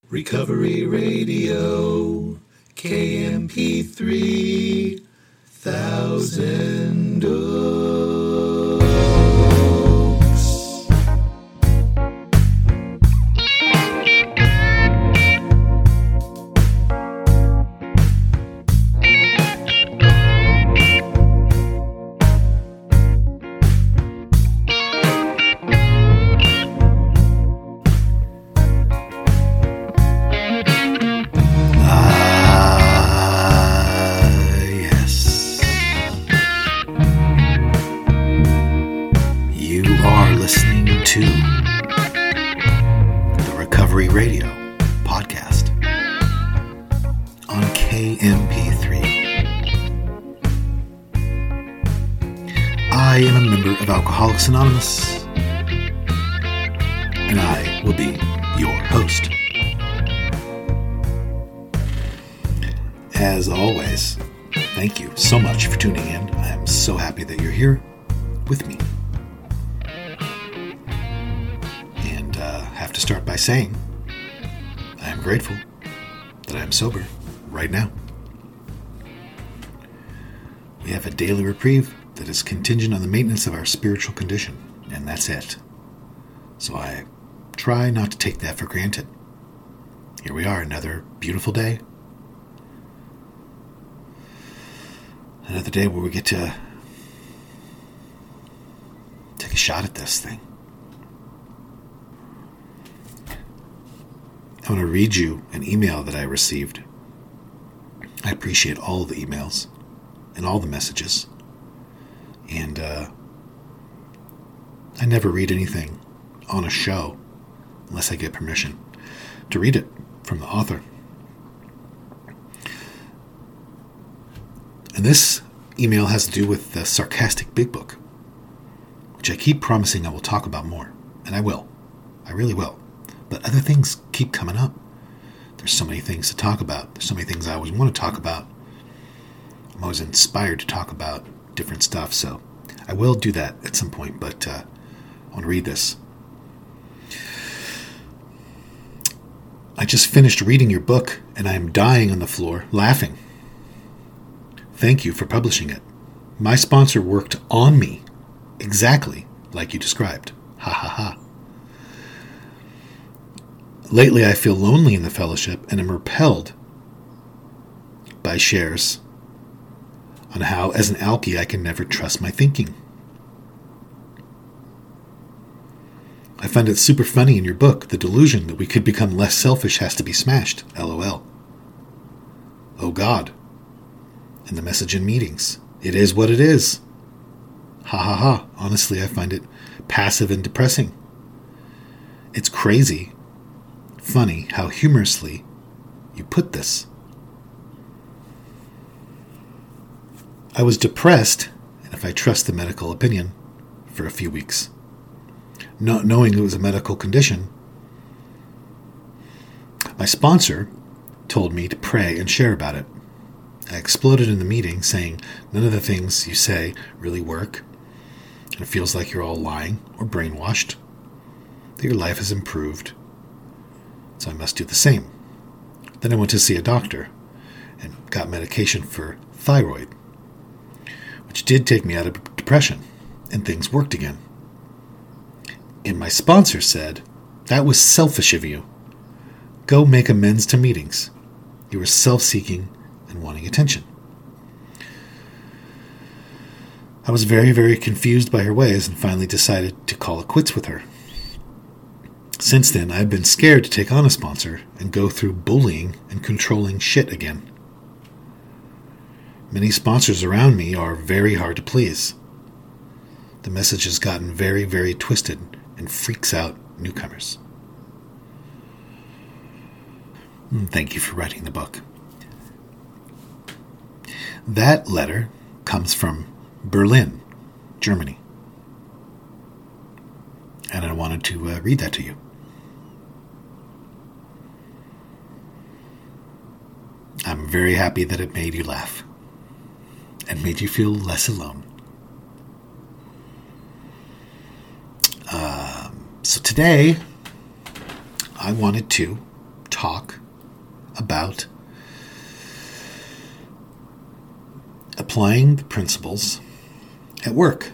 Recovery Radio, KMP3, 1000 Oaks. I am a member of Alcoholics Anonymous, and I will be your host. As always, thank you so much for tuning in. I am so happy that you're here with me. And have to start by saying I am grateful that I am sober right now. We have a daily reprieve that is contingent on the maintenance of our spiritual condition, and that's it. So I try not to take that for granted. Here we are, another beautiful day. Another day where we get to take a shot at this thing. I want to read you an email that I received. I appreciate all the emails and all the messages. And I never read anything on a show unless I get permission to read it from the author. And this email has to do with the Sarcastic Big Book, which I keep promising I will talk about more. And I will. I really will. But other things keep coming up. There's so many things to talk about. There's so many things I always want to talk about. I'm always inspired to talk about different stuff, so I will do that at some point, but I want to read this. I just finished reading your book, and I am dying on the floor, laughing. Thank you for publishing it. My sponsor worked on me, exactly like you described. Ha ha ha. Lately, I feel lonely in the fellowship, and am repelled by shares on how, as an alkie, I can never trust my thinking. I find it super funny in your book, the delusion that we could become less selfish has to be smashed, LOL. Oh God. And the message in meetings, it is what it is. Ha ha ha. Honestly, I find it passive and depressing. It's crazy, funny how humorously you put this. I was depressed, and if I trust the medical opinion, for a few weeks. Not knowing it was a medical condition, my sponsor told me to pray and share about it. I exploded in the meeting, saying none of the things you say really work, and it feels like you're all lying or brainwashed, that your life has improved, so I must do the same. Then I went to see a doctor and got medication for thyroid, which did take me out of depression, and things worked again. And my sponsor said, that was selfish of you. Go make amends to meetings. You were self-seeking and wanting attention. I was very, very confused by her ways and finally decided to call it quits with her. Since then, I've been scared to take on a sponsor and go through bullying and controlling shit again. Many sponsors around me are very hard to please. The message has gotten very, very twisted and freaks out newcomers. Thank you for writing the book. That letter comes from Berlin, Germany. And I wanted to read that to you. I'm very happy that it made you laugh and made you feel less alone. So today, I wanted to talk about applying the principles at work.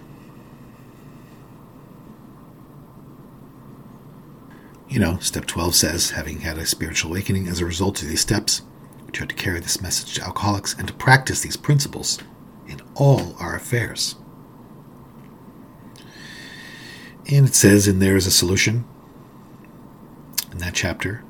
Step 12 says, having had a spiritual awakening as a result of these steps, we try to carry this message to alcoholics and to practice these principles in all our affairs. And it says in there is a solution in that chapter.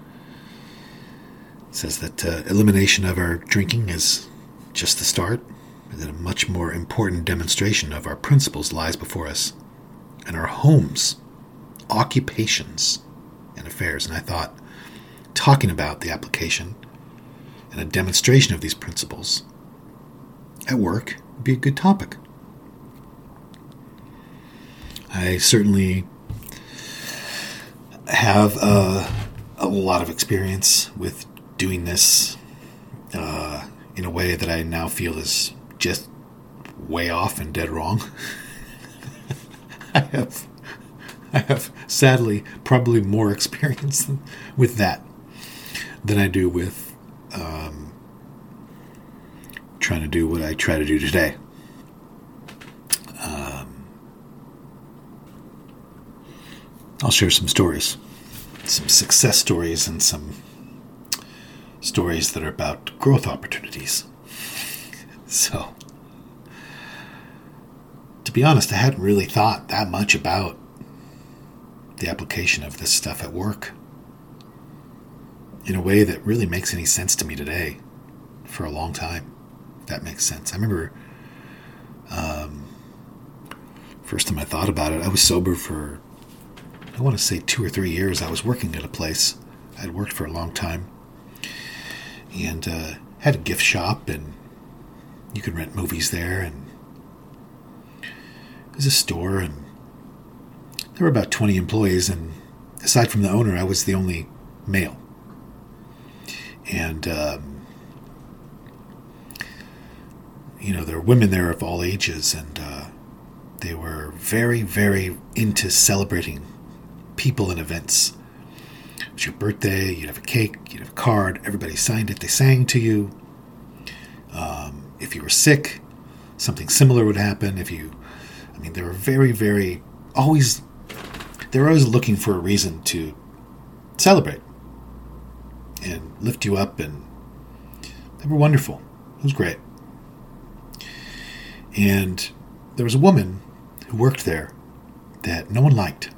It says that elimination of our drinking is just the start, and that a much more important demonstration of our principles lies before us, and our homes, occupations, and affairs. And I thought talking about the application and a demonstration of these principles at work would be a good topic. I certainly have a lot of experience with doing this in a way that I now feel is just way off and dead wrong. I have sadly probably more experience with that than I do with trying to do what I try to do today. I'll share some stories, some success stories, and some stories that are about growth opportunities. So, to be honest, I hadn't really thought that much about the application of this stuff at work in a way that really makes any sense to me today for a long time, if that makes sense. I remember first time I thought about it, I was sober for, I want to say 2 or 3 years. I was working at a place. I had worked for a long time and had a gift shop, and you could rent movies there, and it was a store, and there were about 20 employees, and aside from the owner, I was the only male. And there were women there of all ages, and they were very, very into celebrating people and events. It was your birthday, you'd have a cake, you'd have a card, everybody signed it, they sang to you. If you were sick, something similar would happen. They were very, very, they were always looking for a reason to celebrate and lift you up, and they were wonderful. It was great. And there was a woman who worked there that no one liked.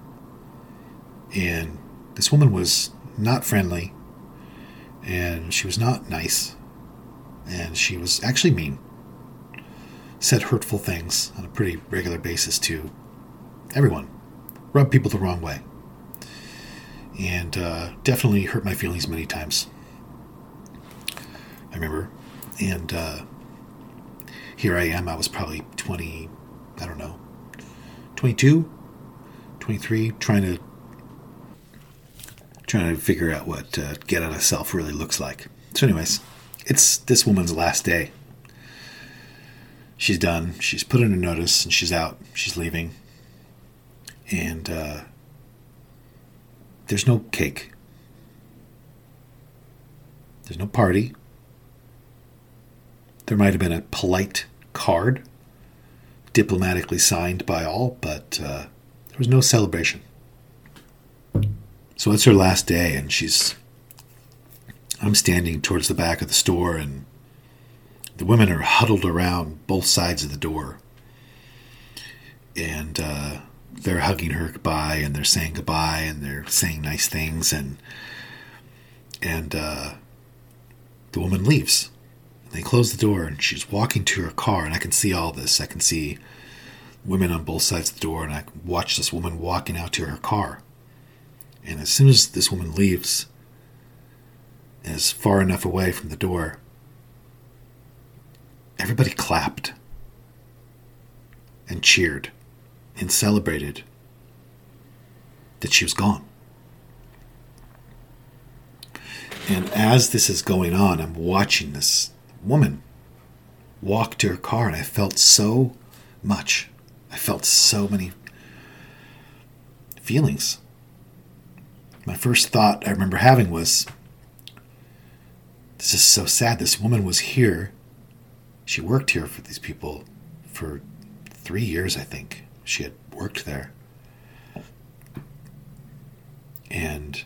And this woman was not friendly, and she was not nice, and she was actually mean. Said hurtful things on a pretty regular basis to everyone. Rubbed people the wrong way. And definitely hurt my feelings many times. I remember. And here I am. I was probably 22, 23, trying to figure out what get out of self really looks like. So anyways, it's this woman's last day. She's done. She's put in a notice, and she's out. She's leaving. And there's no cake. There's no party. There might have been a polite card, diplomatically signed by all, but there was no celebration. So it's her last day, and I'm standing towards the back of the store, and the women are huddled around both sides of the door. And they're hugging her goodbye, and they're saying goodbye, and they're saying nice things, and the woman leaves. They close the door, and she's walking to her car, and I can see all this. I can see women on both sides of the door, and I can watch this woman walking out to her car. And as soon as this woman leaves and is far enough away from the door, everybody clapped and cheered and celebrated that she was gone. And as this is going on, I'm watching this woman walk to her car, and I felt so much. I felt so many feelings. my first thought I remember having was, this is so sad. This woman was here. She worked here for these people for 3 years, I think. She had worked there. And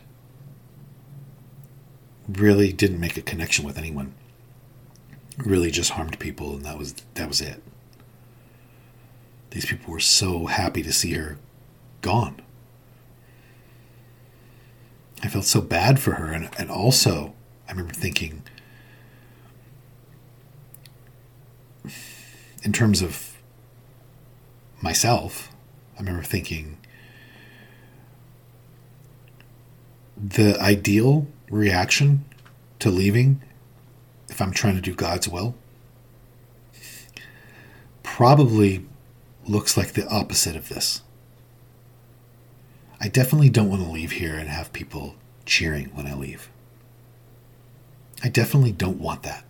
really didn't make a connection with anyone. Really just harmed people, and that was it. These people were so happy to see her gone. I felt so bad for her, and also I remember thinking, in terms of myself, I remember thinking the ideal reaction to leaving, if I'm trying to do God's will, probably looks like the opposite of this. I definitely don't want to leave here and have people cheering when I leave. I definitely don't want that.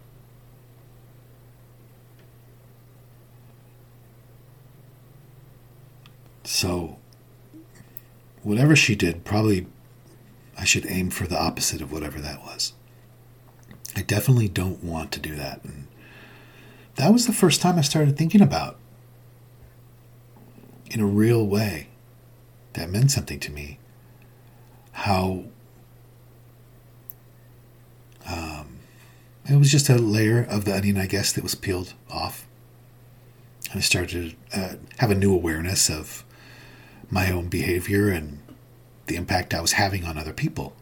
So, whatever she did, probably I should aim for the opposite of whatever that was. I definitely don't want to do that. And that was the first time I started thinking about, in a real way, that meant something to me, how it was just a layer of the onion, I guess, that was peeled off. I started to have a new awareness of my own behavior and the impact I was having on other people.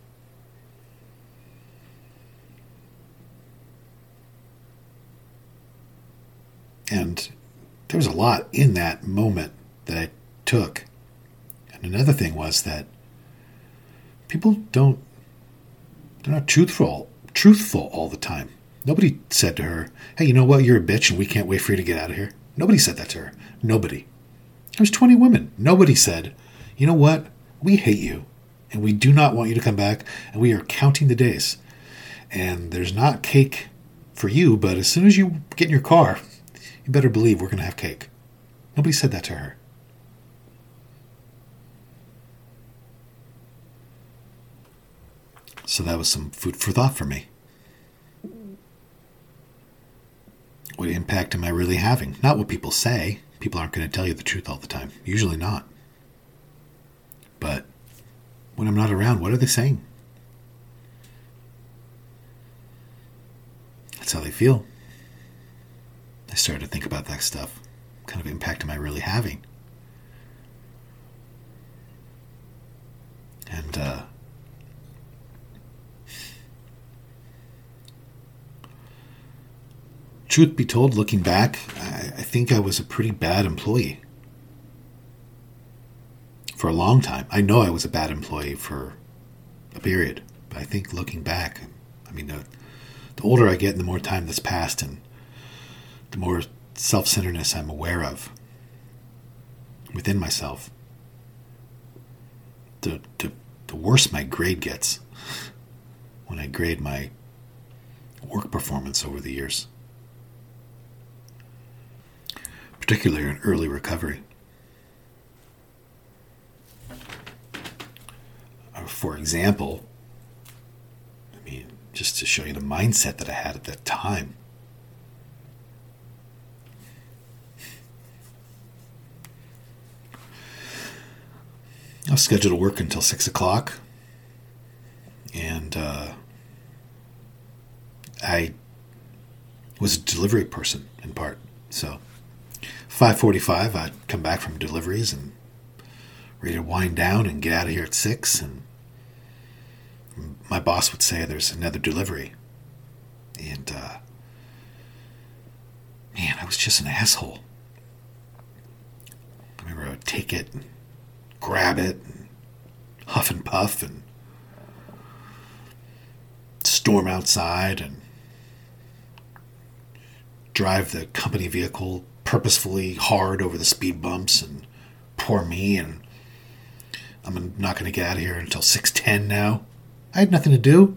And there was a lot in that moment that I took. And another thing was that people they're not truthful all the time. Nobody said to her, hey, you know what, you're a bitch and we can't wait for you to get out of here. Nobody said that to her. Nobody. There's 20 women. Nobody said, you know what, we hate you and we do not want you to come back and we are counting the days. And there's not cake for you, but as soon as you get in your car, you better believe we're going to have cake. Nobody said that to her. So that was some food for thought for me. What impact am I really having? Not what people say. People aren't going to tell you the truth all the time. Usually not. But when I'm not around, what are they saying? That's how they feel. I started to think about that stuff. What kind of impact am I really having? And truth be told, looking back, I think I was a pretty bad employee. For a long time. I know I was a bad employee for a period. But I think looking back, I mean, the older I get and the more time that's passed and the more self-centeredness I'm aware of within myself, the worse my grade gets when I grade my work performance over the years. Particularly in early recovery. For example, I mean, just to show you the mindset that I had at that time. I was scheduled to work until 6 o'clock, and I was a delivery person in part. So 5:45, I'd come back from deliveries and ready to wind down and get out of here at 6, and my boss would say there's another delivery. And man, I was just an asshole. I remember I would take it and grab it and huff and puff and storm outside and drive the company vehicle purposefully hard over the speed bumps and poor me, and I'm not going to get out of here until 6:10 now. I had nothing to do.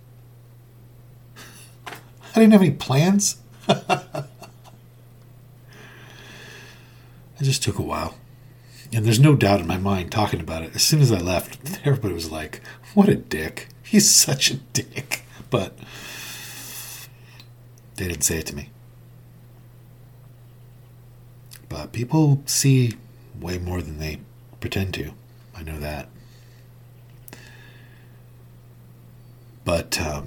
I didn't have any plans. It just took a while. And there's no doubt in my mind talking about it. As soon as I left, everybody was like, what a dick. He's such a dick. But they didn't say it to me. But people see way more than they pretend to. I know that. But I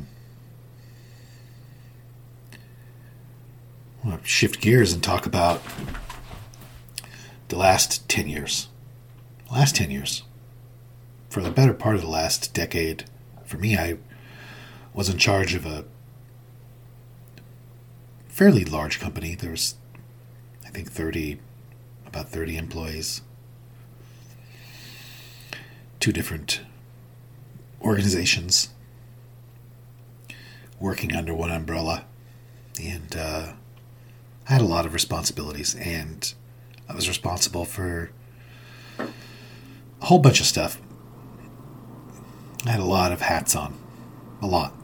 want to shift gears and talk about the last 10 years. Last 10 years. For the better part of the last decade, for me, I was in charge of a fairly large company. There was, I think, about 30 employees. 2 different organizations working under one umbrella. And I had a lot of responsibilities, and I was responsible for a whole bunch of stuff. I had a lot of hats on. A lot.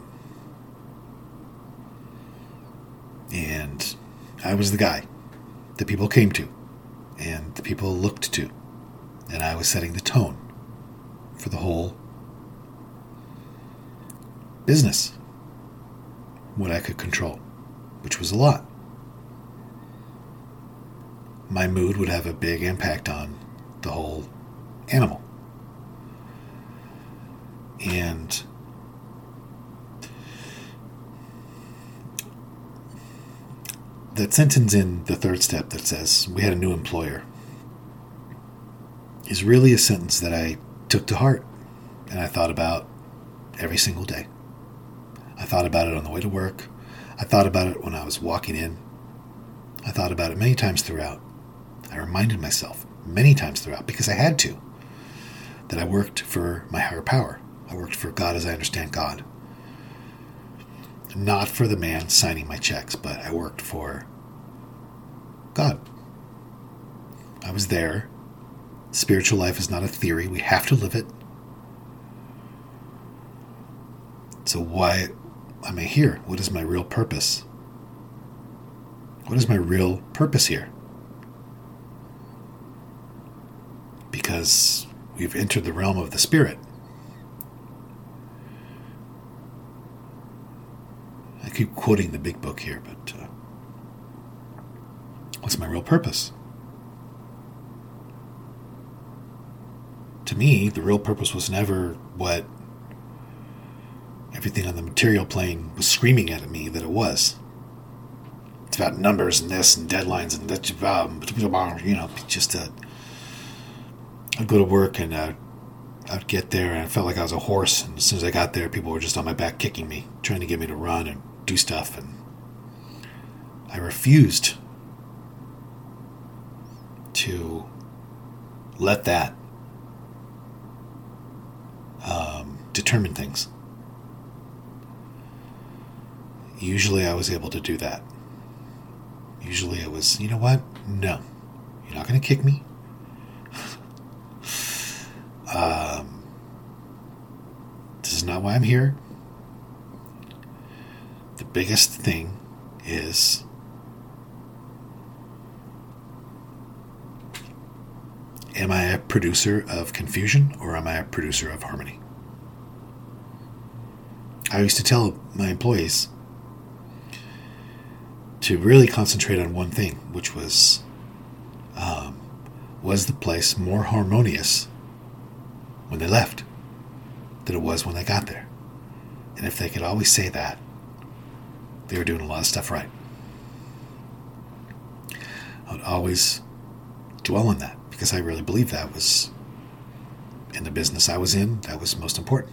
And I was the guy that people came to and the people looked to. And I was setting the tone for the whole business. What I could control, which was a lot. My mood would have a big impact on the whole animal. And that sentence in the 3rd step that says, we had a new employer, is really a sentence that I took to heart and I thought about every single day. I thought about it on the way to work. I thought about it when I was walking in. I thought about it many times throughout. I reminded myself many times throughout, because I had to, that I worked for my higher power. I worked for God as I understand God. Not for the man signing my checks, but I worked for God. I was there. Spiritual life is not a theory. We have to live it. So why am I here? What is my real purpose? What is my real purpose here? Because we've entered the realm of the spirit. I keep quoting the big book here, but what's my real purpose? To me, the real purpose was never what everything on the material plane was screaming at me that it was. It's about numbers and this and deadlines and that, just I'd go to work and I'd get there and I felt like I was a horse. And as soon as I got there, people were just on my back kicking me, trying to get me to run and do stuff. And I refused to let that determine things. Usually I was able to do that. Usually it was, you know what? No. You're not going to kick me. This is not why I'm here. The biggest thing is am I a producer of confusion or am I a producer of harmony? I used to tell my employees to really concentrate on one thing, which was the place more harmonious when they left than it was when they got there? And if they could always say that, they were doing a lot of stuff right. I would always dwell on that because I really believe that was, in the business I was in, that was most important.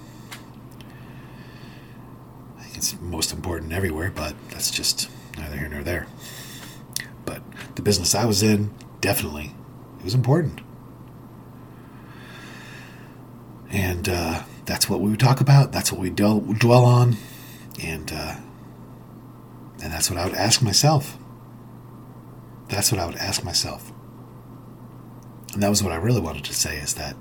I think it's most important everywhere, but that's just neither here nor there. But the business I was in, definitely, it was important. And that's what we would talk about. That's what we dwell on. And that's what I would ask myself. That's what I would ask myself. And that was what I really wanted to say, is that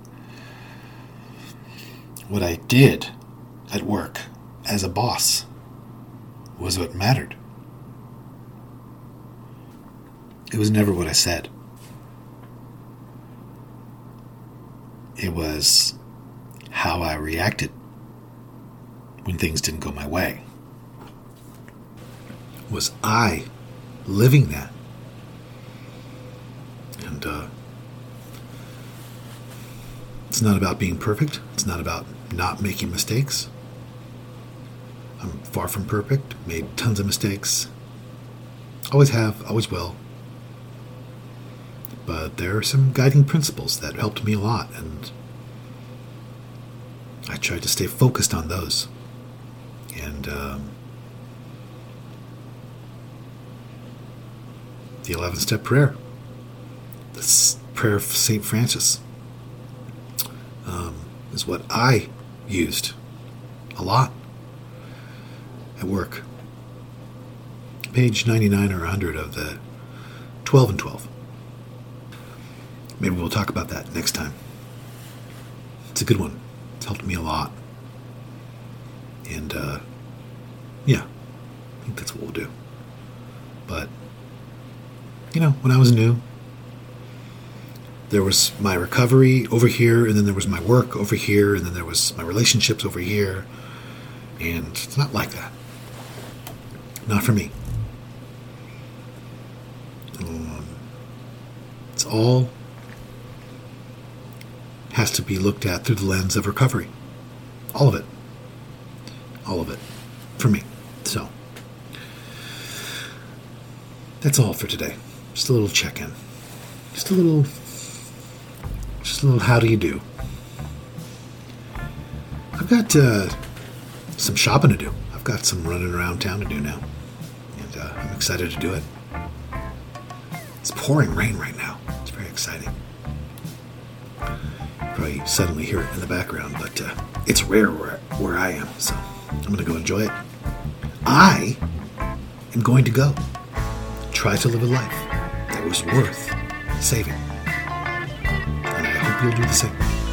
what I did at work as a boss was what mattered. It was never what I said. It was how I reacted when things didn't go my way. Was I living that? And it's not about being perfect. It's not about not making mistakes. I'm far from perfect. Made tons of mistakes. Always have, always will. But there are some guiding principles that helped me a lot, and I tried to stay focused on those. And the 11-step prayer, the prayer of St. Francis, is what I used a lot at work. Page 99 or 100 of the 12 and 12. Maybe we'll talk about that next time. It's a good one. It's helped me a lot. And, yeah, I think that's what we'll do. But, when I was new, there was my recovery over here, and then there was my work over here, and then there was my relationships over here. And it's not like that. Not for me. It's all has to be looked at through the lens of recovery. All of it. All of it. For me. So, that's all for today. Just a little check-in. Just a little how do you do. I've got some shopping to do. I've got some running around town to do now. And I'm excited to do it. It's pouring rain right now. It's very exciting. Probably suddenly hear it in the background, but it's rare where I am, so I'm going to go enjoy it. I am going to go try to live a life that was worth saving. And I hope you'll do the same.